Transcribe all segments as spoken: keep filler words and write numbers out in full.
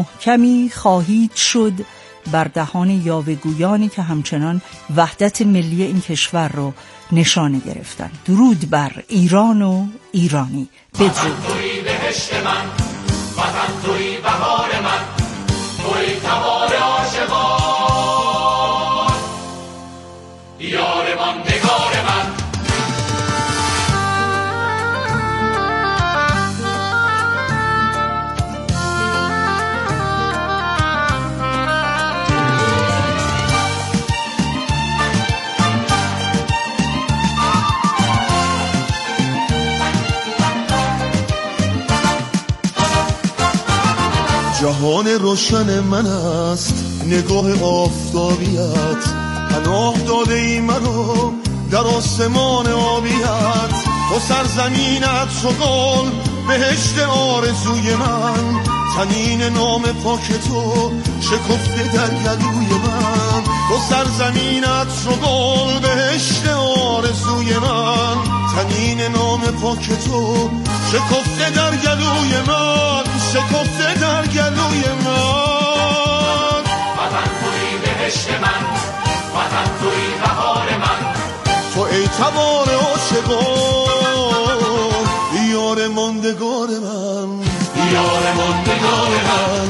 محکمی خواهید شد بر دهان یاوه‌گویانی که همچنان وحدت ملی این کشور رو نشانه گرفتن. درود بر ایران و ایرانی. بدرود. توی بهشت من، وطن توی بهار من، توی تبار عاشقان، یار ماندگار من. جهان روشن من است نگاه آفتابیت، پناه داده ای منو در آسمان آبیت. تو سرزمینت چو گل بهشت آرزوی من، تنین نام پاک تو شکفته در گلوی من. تو سرزمینت چو گل بهشت آرزوی من، تنین نام پاک تو شکفته در گلوی من، شکفته در گلوی من. وطن توی بهشت من، وطن توی بهار من، تو ای تبار عاشقان، یار ماندگار من، یار ماندگار من.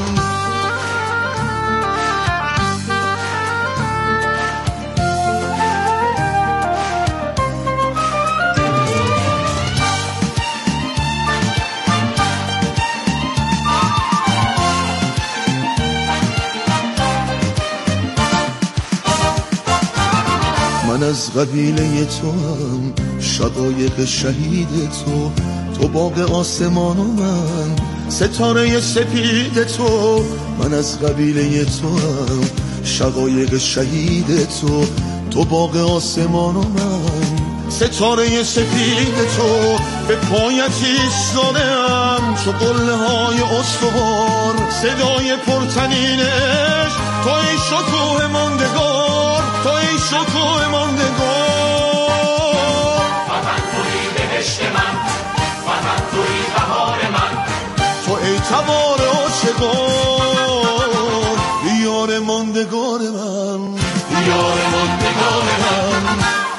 من از قبیله تو هم، شقایق شهید تو، تو باغ آسمان و من ستاره سپید تو. من از قبیله تو هم، شقایق شهید تو، تو باغ آسمان و من ستاره سپید تو. به پایت ایستاده‌ام چو قله های استوار، صدای پرطنین عشق تو ای شکوه ماندگار، تو ای شکوه ماندگار. وطن توی بهشت من، وطن توی بهار من، تو ای تبار عاشقان، یار ماندگار من، یار ماندگار من.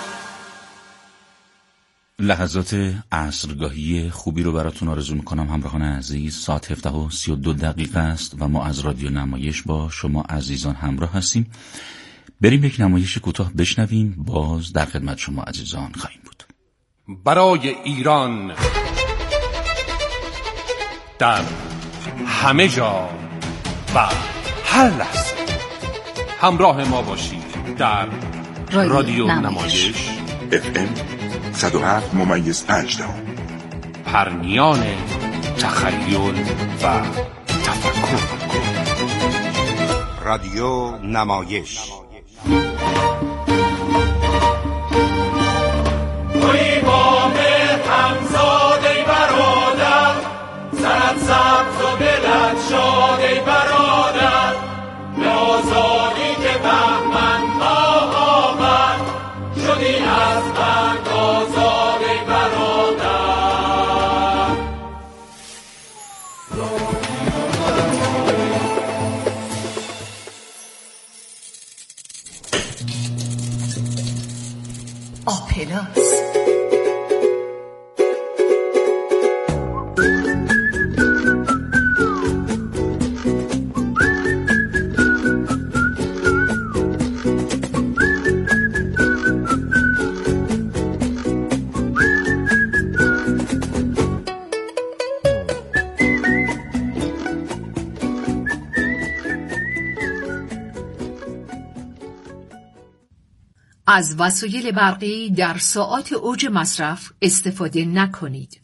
لحظات عصرگاهی خوبی رو براتون آرزو میکنم همراهان عزیز. ساعت هفده و سی و دو دقیقه است و ما از رادیو نمایش با شما عزیزان همراه هستیم. بریم یک نمایش کوتاه بشنویم، باز در خدمت شما عزیزان خواهیم بود. برای ایران در همه جا و هر لحظه همراه ما باشید در رادیو, رادیو نمایش اف ام صد و هفت ممیز پنج دهم، پرنیان تخیل و تفکر. رادیو نمایش توی با مهر همزاد ای برادر، سرت سبز و دلت شاد ای برادر، به آزادی که بهمن ماه آمد، شدی از بند آزاد ای برادر. آپلاس از وسایل برقی در ساعات اوج مصرف استفاده نکنید.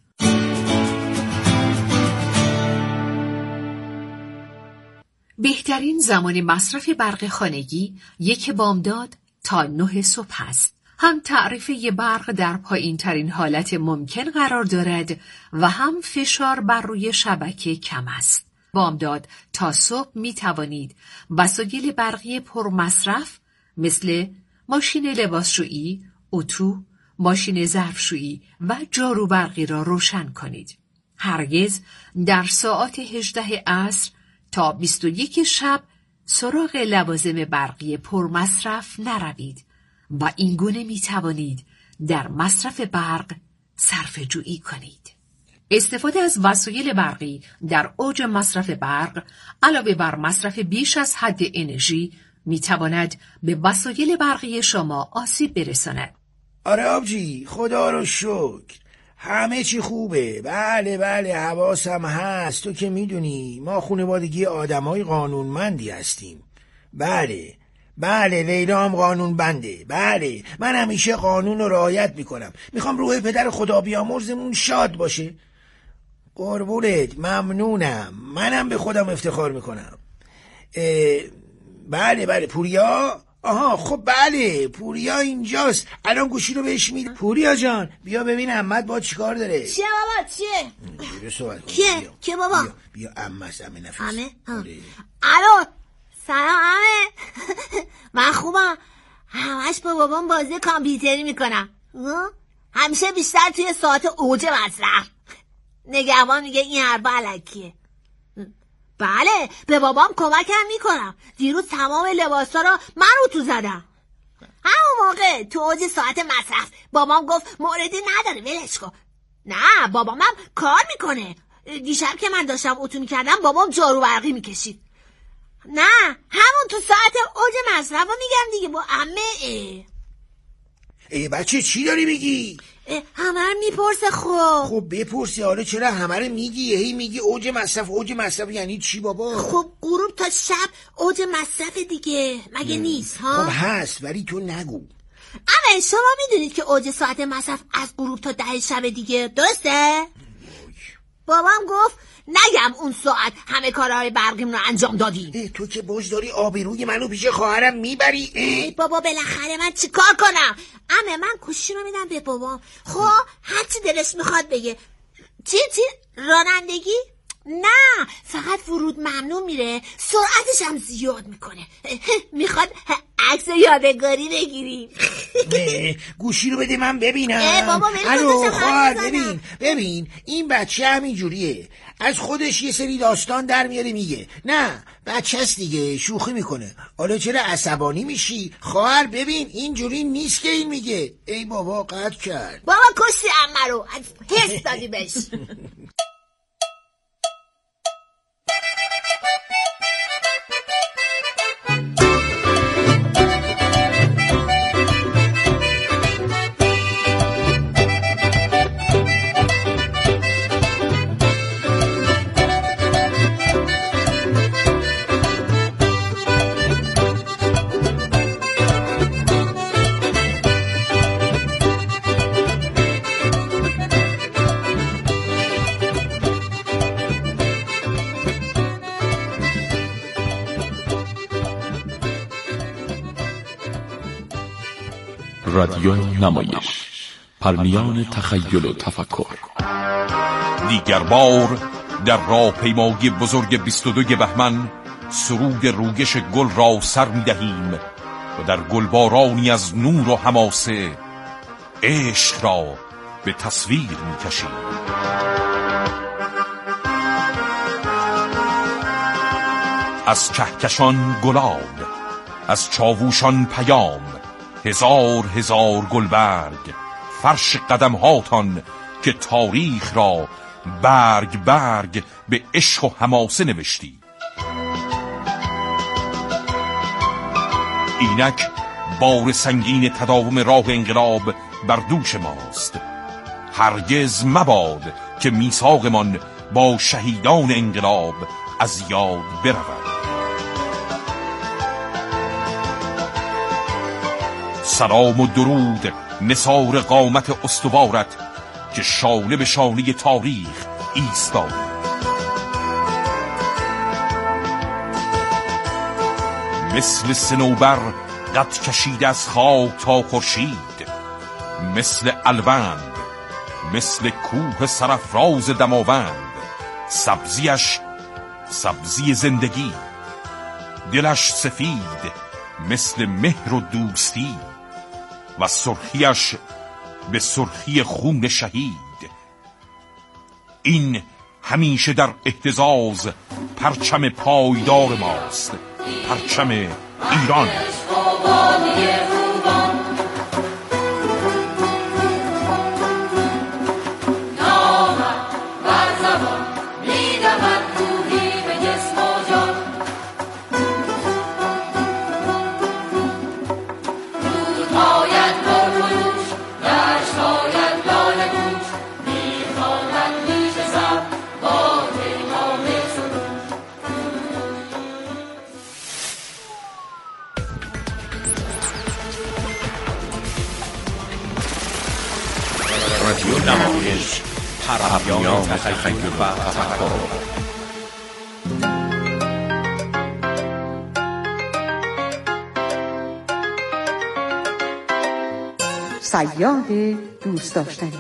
بهترین زمان مصرف برق خانگی یک بامداد تا نه صبح است. هم تعرفه برق در پایین ترین حالت ممکن قرار دارد و هم فشار بر روی شبکه کم است. بامداد تا صبح می توانید وسایل برقی پرمصرف مثل ماشین لباسشویی، اتو، ماشین ظرفشویی و جارو برقی را روشن کنید. هرگز در ساعت هجده عصر تا بیست و یک شب سراغ لوازم برقی پرمصرف نروید و این گونه می توانید در مصرف برق صرفه جویی کنید. استفاده از وسایل برقی در اوج مصرف برق علاوه بر مصرف بیش از حد انرژی می تواند به وسایل برقی شما آسیب برساند. آره آبجی، خدا رو شکر همه چی خوبه. بله بله حواسم هست، تو که میدونی ما خانوادگی آدمای قانونمندی هستیم. بله بله لیلا هم قانون بنده. بله من همیشه قانون رو رعایت میکنم. میخوام روح پدر خدا بیامرزمون شاد باشه. قربونت، ممنونم. منم به خودم افتخار میکنم. بله بله پوریا، آها خب بله پوریا اینجاست، الان گوشی رو بهش میده. پوریا جان بیا ببین عمت با چیکار داره. چیه بابا چیه؟ بیا صحبت کن. کیه؟ کیه بابا؟ بیا بیا عمس عمه نفس. عمه؟ الو سلام عمه. من خوبم، همش با بابام بازی کامپیوتری میکنم، همیشه بیشتر توی ساعت اوج مصرف. نگهبان میگه این حرفا الکیه. بله به بابام کمکم میکنم. دیروز تمام لباسا رو من رو تو زدم. همون موقع تو اوج ساعت مصرف بابام گفت موردی نداره ولش کن. نه بابامم کار میکنه. دیشب که من داشتم اتو میکردم بابام جارو برقی میکشید. نه همون تو ساعت اوج مصرف رو میگم دیگه با عمه. ای, ای بچه چی داری میگی؟ همه رو میپرسه. خب خب بپرسی. حالا چرا همه رو میگی؟ هی میگی اوج مصرف اوج مصرف یعنی چی بابا؟ خب غروب تا شب اوج مصرف دیگه مگه م. نیست ها؟ خب هست ولی تو نگو. اما شما میدونید که اوج ساعت مصرف از غروب تا ده شب دیگه، درسته؟ بابام گفت نگم اون ساعت همه کارهای برقیم رو انجام دادی. تو که باز داری آبروی منو پیش خواهرم میبری. ای بابا بالاخره من چی کار کنم؟ عمه من گوشی رو میدم به بابام. خب هرچی دلش میخواد بگه. چی چی رانندگی؟ نه فقط ورود ممنوع میره، سرعتش هم زیاد میکنه. میخواد عکس یادگاری بگیریم. نه گوشی رو بده من ببینم. ای بابا الو خواهر ببین ببین این بچه همین جوریه، از خودش یه سری داستان در میاره میگه. نه بچه است دیگه، شوخی میکنه. حالا چرا عصبانی میشی؟ خواهر ببین این جوری نیست که این میگه. ای بابا قطع کرد. بابا کشتی عمه رو، حس دادی بهش. رادیو نمایش، پرنیان تخیل و تفکر. دیگر بار در راهپیمایی بزرگ بیست و دو بهمن سرود رویش گل را سر می دهیم و در گلبارانی از نور و حماسه عشق را به تصویر می کشیم. از کهکشان گلاب، از چاووشان پیام، هزار هزار گلبرگ فرش قدم هاتان که تاریخ را برگ برگ به عشق و حماسه نوشتی. اینک بار سنگین تداوم راه انقلاب بر دوش ماست. هرگز مباد که میثاقمان با شهیدان انقلاب از یاد برود. سلام و درود نثار قامت استوارت که شانه به شانه تاریخ ایستاد. مثل صنوبر قد کشید از خاک تا خورشید، مثل الوند، مثل کوه سرافراز دماوند، سبزیش سبزی زندگی، دلش سفید مثل مهر و دوستی و سرخیش به سرخی خون شهید. این همیشه در اهتزاز پرچم پایدار ماست، پرچم ایران. رادیو نمایش، پیام تخیل و تفکر. صیاد دوست داشتنی.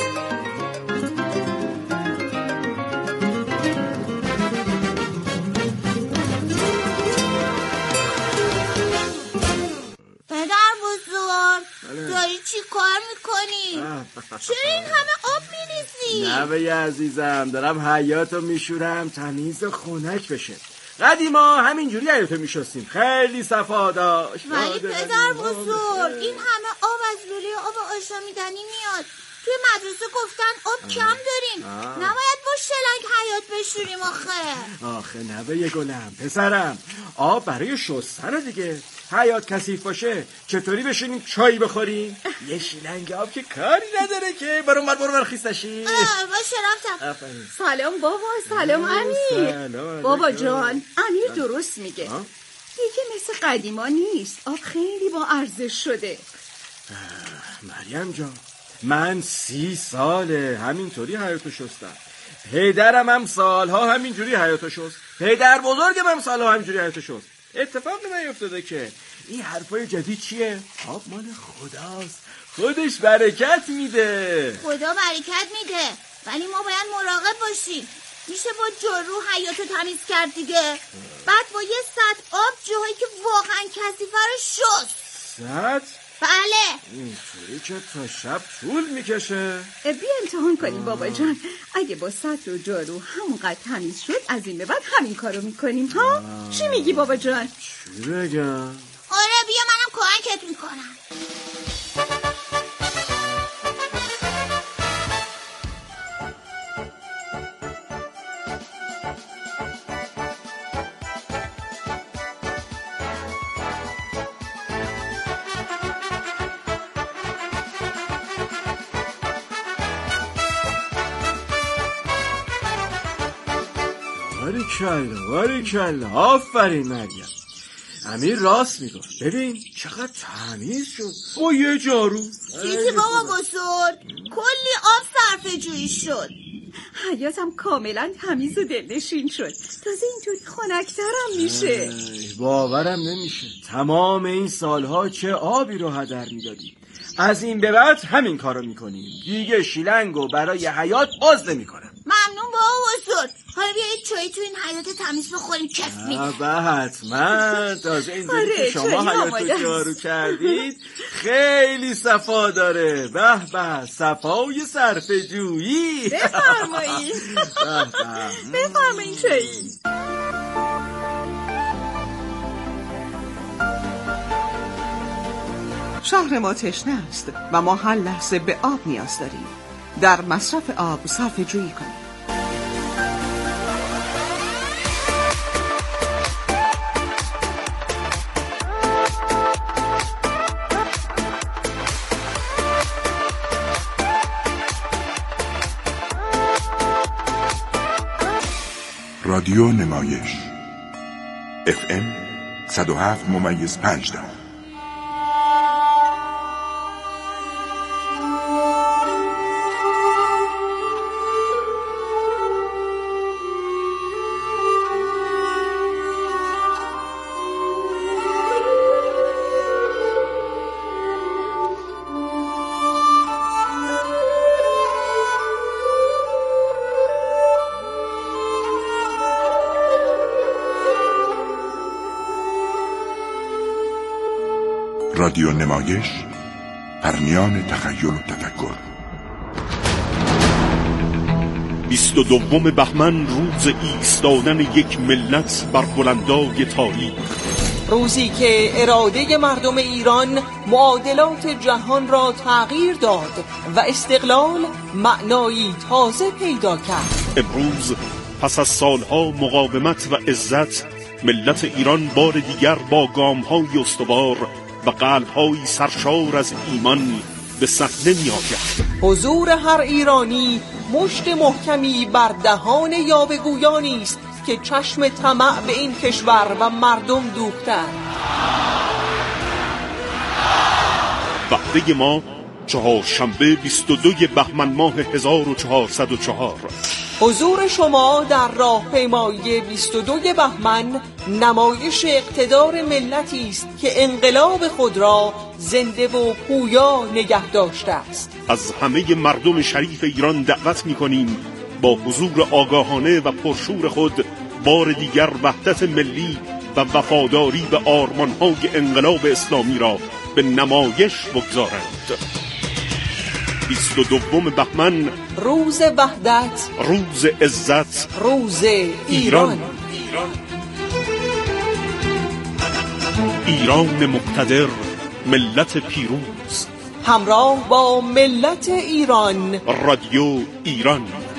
چرا این همه آب میریزی؟ نوه عزیزم، دارم حیاطو میشورم تمیز و خنک بشه. قدیما همینجوری حیاطو میشستیم، خیلی صفا داشت. ولی پدر بزرگ، این همه آب از لوله آب آشامیدنی میاد. توی مدرسه گفتن آب کم داریم، آه. نباید با شلنگ حیاط بشوریم آخه. آخه نوه گلم، پسرم، آب برای شستن دیگه. حیاط کثیف باشه چطوری بشینیم چایی بخوریم؟ یه شیلنگ آب که کاری نداره که. برو من برو برخیز نشی. باشه رفتم. سلام بابا. سلام امیر. بابا جان، امیر درست میگه. دیگه مثل قدیما نیست، آب خیلی با ارزش شده. مریم جان، من سی ساله همینطوری حیاطو شستم. پدرم هم سالها همینجوری حیاطو شست. پدر بزرگم هم سالها همینجوری حیاطو شست. اتفاقی نیفتاده که. این حرفای جدید چیه؟ آب مال خداست، خودش برکت میده. خدا برکت میده، ولی ما باید مراقب باشیم. میشه با جارو حیاطو تمیز کرد دیگه. بعد با یه سطل آب جاهایی که واقعا کثیفه رو شست. سطل؟ بله. اینطوری که تا شب طول میکشه. بیا امتحان کنیم بابا جان. اگه با سطل و جارو همونقدر تمیز شد، از این به بعد همین کارو میکنیم ها؟ آه. چی میگی بابا جان؟ چی بگم؟ آره بیا منم کمکت میکنم. باریکلا باریکلا، آفرین مریم. امیر راست میگفت. ببین چقدر تمیز شد با یه جارو. چیزی بابا بزرگ، کلی آب صرفه جویی شد. حیاتم کاملا تمیز و دلنشین شد. تازه اینطوری خنک‌ترم میشه. باورم نمیشه تمام این سالها چه آبی رو هدر میدادیم. از این به بعد همین کارو میکنیم. دیگه شیلنگو برای حیاط باز نمیکنم. ممنون بابا بزرگ. حالا بیا یک چایی تو این حیاط تمیز بخوریم، کف میده. به حتما. تازه اینجوری که شما حیاطو جارو کردید خیلی صفا داره. به به، صفای صرفه جویی. بفرمایید. بفرمایید چایی. شهر ما تشنه است و ما هر لحظه به آب نیاز داریم. در مصرف آب صرفه جویی کنیم. رادیو نمایش اف ام صد و هفت ممیز پنج دهم. رادیو نمایش، پرمیان تخیل و تفکر. بیست و دوم بهمن روز ایستادن یک ملت بر بلندای تاریخ، روزی که اراده مردم ایران معادلات جهان را تغییر داد و استقلال معنایی تازه پیدا کرد. امروز پس از سالها مقاومت و عزت، ملت ایران بار دیگر با گام‌های استوار و قلب‌های سرشار از ایمان به صحنه می‌آید. حضور هر ایرانی مشت محکمی بر دهان یاوه‌گویانی است که چشم طمع به این کشور و مردم دوختند. وعده ما چهارشنبه بیست و دوم بهمن ماه هزار و چهارصد و چهار. حضور شما در راهپیمایی بیست و دوم بهمن نمایش اقتدار ملتی است که انقلاب خود را زنده و پویا نگه داشته است. از همه مردم شریف ایران دعوت می‌کنیم با حضور آگاهانه و پرشور خود بار دیگر وحدت ملی و وفاداری به آرمان‌های انقلاب اسلامی را به نمایش بگذارند. بیست و دوم بهمن روز وحدت، روز عزت، روز ایران. ایران مقتدر، ملت پیروز، همراه با ملت ایران. رادیو ایران.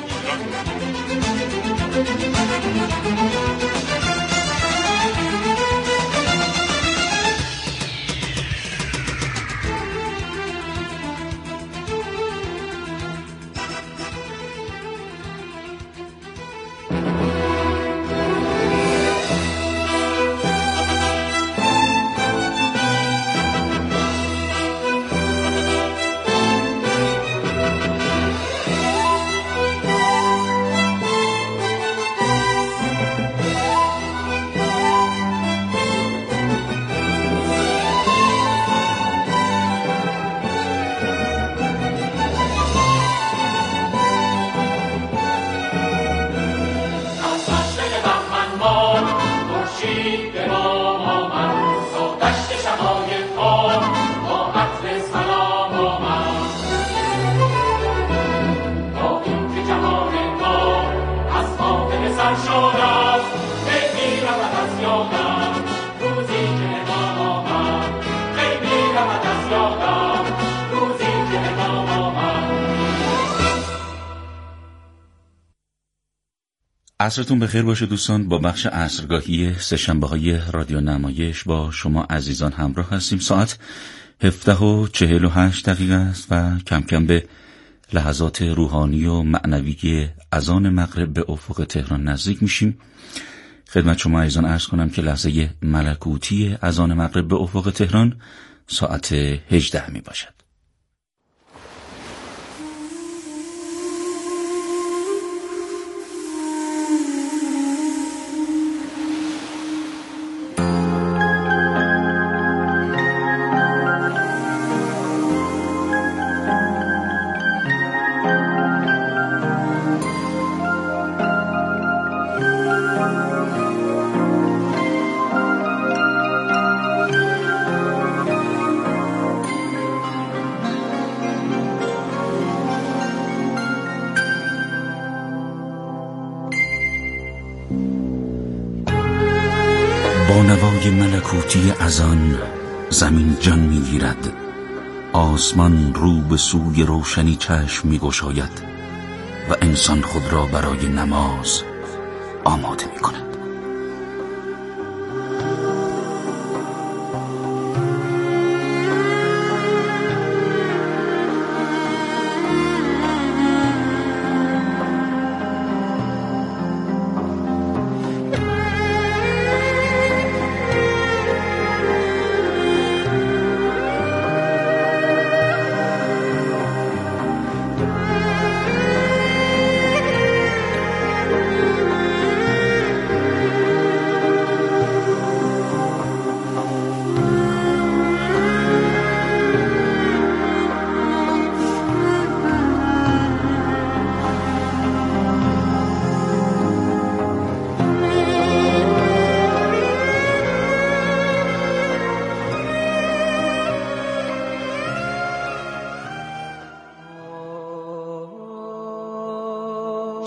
عصرتون بخیر باشه دوستان. با بخش عصرگاهی سه‌شنبه های رادیو نمایش با شما عزیزان همراه هستیم. ساعت هفده و چهل و هشت دقیقه است و کم کم به لحظات روحانی و معنوی اذان مغرب به افق تهران نزدیک میشیم. خدمت شما عزیزان عرض کنم که لحظه ملکوتی اذان مغرب به افق تهران ساعت هجده می باشد. با نوای ملکوتی اذان زمین جان میگیرد، آسمان رو به سوی روشنی چشم میگشاید و انسان خود را برای نماز آماده میکند.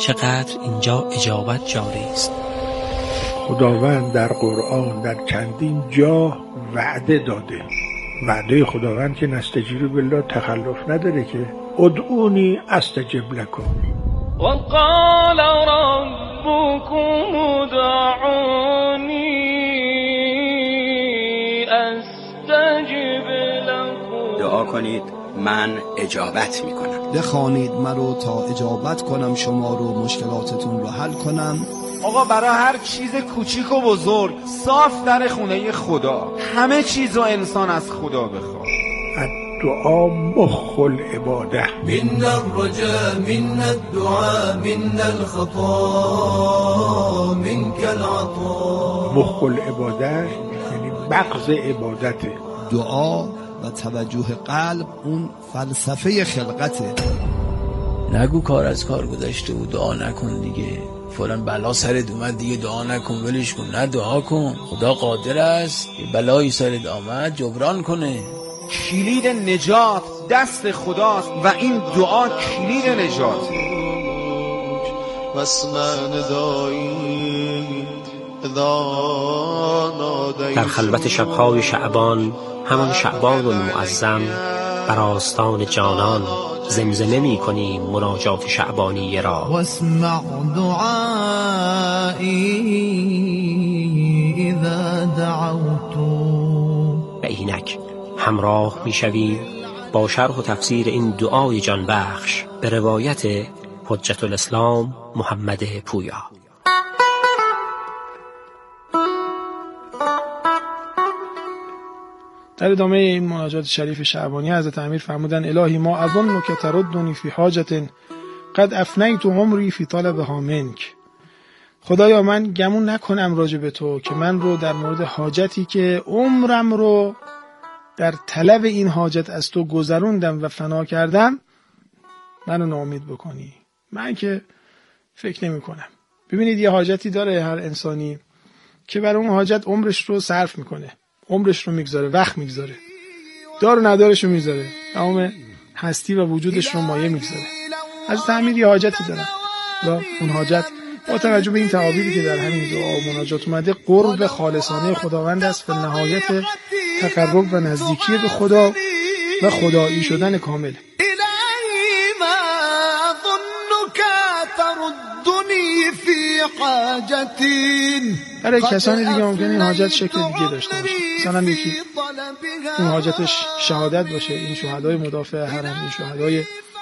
چقدر اینجا اجابت جاری است. خداوند در قرآن در چندین جا وعده داده. وعده خداوند که نستجیب بالله تخلف نداره که ادعونی استجب لکم. وقال ربكم ادعوني استجب لكم. دعا کنید من اجابت میکنم. بخوانید مرا تا اجابت کنم شما رو، مشکلاتتون رو حل کنم. آقا برای هر چیز کوچیک و بزرگ صاف در خونه خدا. همه چیز رو انسان از خدا بخواد. دعا مخ العباده. من الرجاء من الدعاء من الخطا منك العطاء. مخ العباده یعنی مغز عبادت. دعا و توجه قلب اون فلسفه خلقته. نگو کار از کار گذشته و دعا نکن دیگه، فلان بلا سرت اومد دیگه دعا نکن ولش کن. نه دعا کن، خدا قادر است یه بلایی سرت آمد جبران کنه. کلید نجات دست خداست و این دعا کلید نجات. در خلوت شبهای شعبان، همان شعبان المعظم، بر آستان جانان زمزمه می کنیم مناجات شعبانی را. واسمع دعایی اذا دعوت. و اینک همراه می شویم با شرح و تفسیر این دعای جان بخش به روایت حجت الاسلام محمد پویا. در ادامه این مناجات شریف شعبانی حضرت امیر فرمودن الهی ما اظنک تردنی فی حاجت قد افنیت عمری فی طلبها منک. خدایا من گمون نکنم راجع به تو که من رو در مورد حاجتی که عمرم رو در طلب این حاجت از تو گذروندم و فنا کردم منو ناامید بکنی. من که فکر نمی کنم. ببینید یه حاجتی داره هر انسانی که برای اون حاجت عمرش رو صرف میکنه، عمرش رو میگذاره، وقت میگذاره، دار و ندارش رو میذاره، تمام هستی و وجودش رو مایه میگذاره. از تعمیر یه حاجتی دارن و اون حاجت با توجه به این تعابیری که در همین دعا و مناجات اومده قرب خالصانه خداوند است و نهایت تقرب و نزدیکی به خدا و خدایی شدن کامل. برای کسانی دیگه ممکنه این حاجت شکل دیگه داشته باشه. مثلا یکی اون حاجتش شهادت باشه، این شهدای مدافع حرم، این شهدای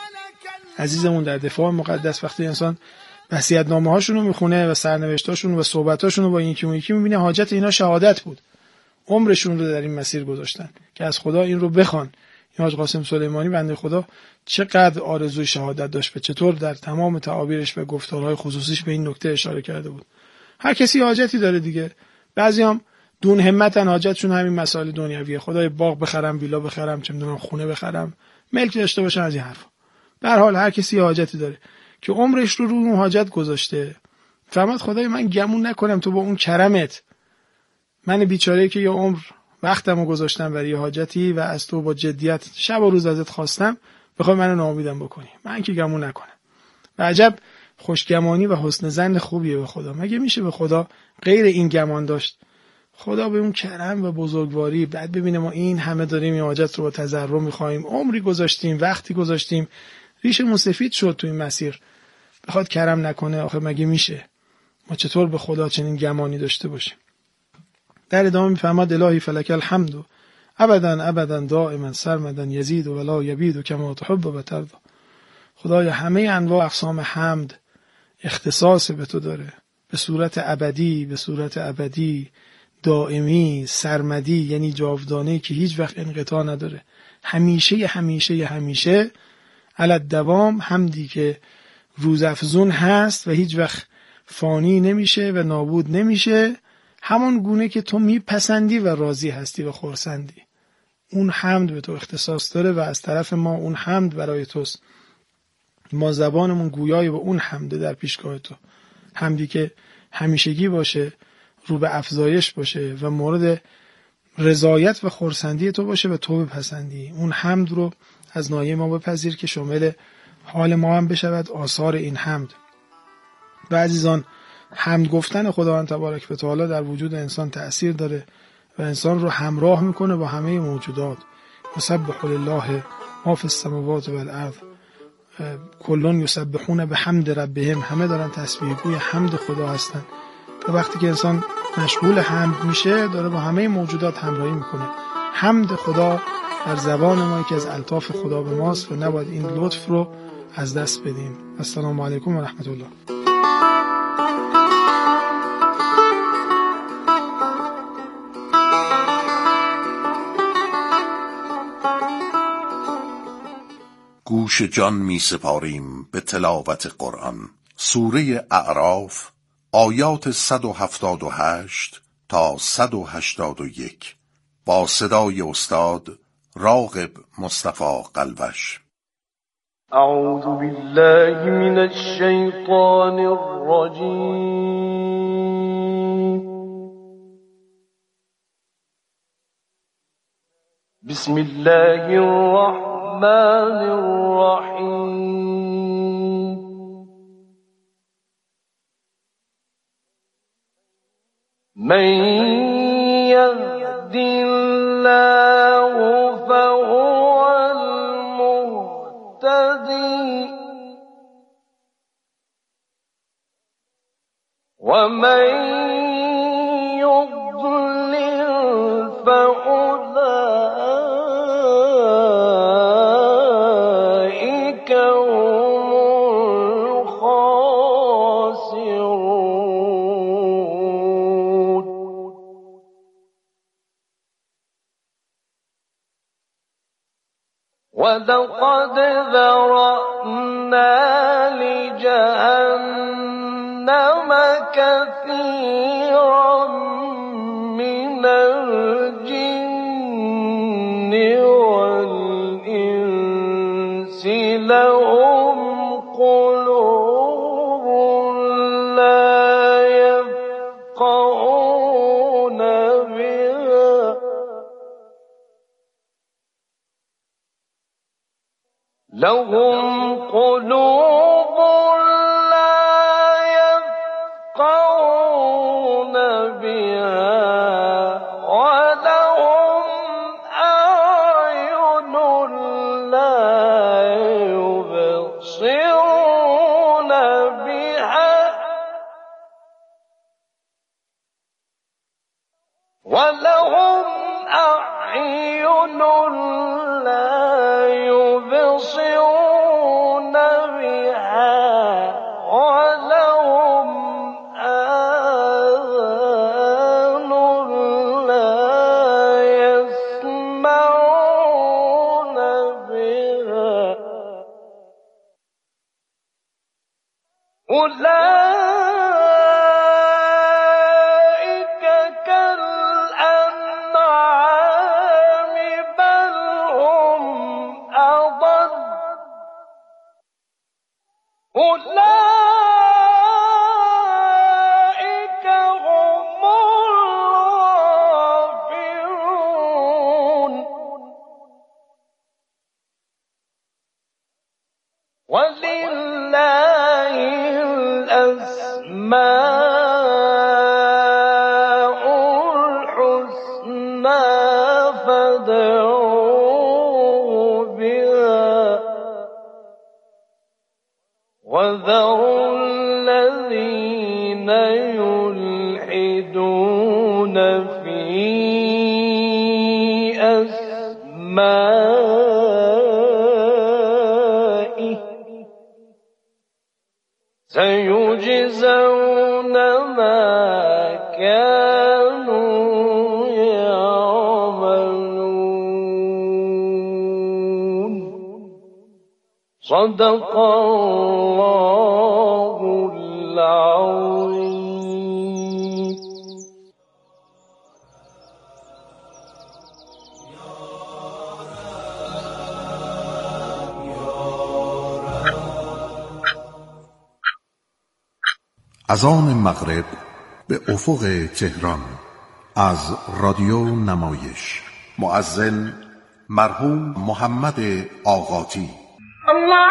عزیزمون در دفاع مقدس، وقتی انسان وصیت‌نامه هاشون رو میخونه و سرنوشتاشون و صحبتاشون رو با این یکی اون یکی میبینه حاجت اینا شهادت بود، عمرشون رو در این مسیر گذاشتن که از خدا این رو بخوان. این حاج قاسم سلیمانی بنده خدا چقدر آرزوی شهادت داشت و چطور در تمام تعابیرش و گفتارهای خصوصیش به این نکته اشاره کرده بود. هر کسی حاجتی داره دیگه. بعضیام دون همتن، حاجتشون همین مسائل دنیویه، خدای باغ بخرم، ویلا بخرم، چه میدونم خونه بخرم، ملک داشته باشن، از این حرفا. به هر حال هر کسی حاجتی داره که عمرش رو رو اون حاجت گذاشته. فرمود خدای من گمون نکنم تو با اون کرمت من بیچاره‌ای که یه عمر وقتمو گذاشتم برای یه حاجتی و از تو با جدیت شب و روز ازت خواستم بخوای منو ناامیدم بکنی. من که گمون نکنم. و عجب خوشگمانی و حسن ظن خوبیه به خدا. مگه میشه به خدا غیر این گمان داشت؟ خدا به اون کرم و بزرگواری بعد ببینه ما این همه داریم این حاجت رو با تضرع میخوایم، عمری گذاشتیم، وقتی گذاشتیم، ریشمون سفید شد تو این مسیر، بخواد کرم نکنه. آخه مگه میشه؟ ما چطور به خدا چنین گمانی داشته باشیم؟ در ادامه میفرماد الهی فلک الحمد ابدا ابدا دائما سرمدا یزید و لا یبید کما تحب و ترضى. خدایا همه انواع اقسام حمد اختصاص به تو داره، به صورت ابدی، به صورت ابدی، دائمی، سرمدی، یعنی جاودانه که هیچ وقت انقطاع نداره، همیشه همیشه همیشه علی دوام، حمدی که روزافزون هست و هیچ وقت فانی نمیشه و نابود نمیشه، همون گونه که تو میپسندی و راضی هستی و خرسندی. اون حمد به تو اختصاص داره و از طرف ما اون حمد برای توست. ما زبانمون گویای به اون حمد در پیشگاه تو، حمدی که همیشگی باشه، رو به افزایش باشه و مورد رضایت و خرسندی تو باشه و تو بپسندی. اون حمد رو از نایه ما بپذیر که شامل حال ما هم بشود آثار این حمد. و عزیزان، حمد گفتن خداوند تبارک و تعالی در وجود انسان تأثیر داره و انسان رو همراه میکنه با همه موجودات. یسبح لله ما فی السماوات و الارض کلون یسبحون به حمد ربهم، همه دارن تسبیح گوی حمد خدا هستن. و وقتی که انسان مشغول حمد میشه داره با همه موجودات همراهی میکنه. حمد خدا در زبان ما یکی از الطاف خدا به ماست و نباید این لطف رو از دست بدیم. السلام علیکم و رحمت الله. گوش جان می سپاریم به تلاوت قرآن. سوره اعراف آیات صد و هفتاد و هشت تا صد و هشتاد و یک با صدای استاد راغب مصطفی قلوش. اعوذ بالله من الشیطان الرجیم. بسم الله الرحمن الرحیم. من يهد الله فهو المهتدي ومن يضلل فأولئك هم الخاسرون. ولقد ذرأنا لجهنم كثيرا من الجن والإنس لهم قلوب لا يفقهون بها لهم قلوب لا يفقهون بها ولهم أعين لا يبصرون بها ولهم أعين لا يبصرون بها ولهم آذان لا يسمعون بها أولئك كالأنعام بل هم أضل أولئك هم الغافلون. ولله الأسماء الحسنى فادعوه بها وذروا الذين يلحدون في أسمائه سيجزون ما كانوا يعملون. صدق الله العظيم. اذان مغرب به افق تهران از رادیو نمایش. مؤذن مرحوم محمد آقاتی. الله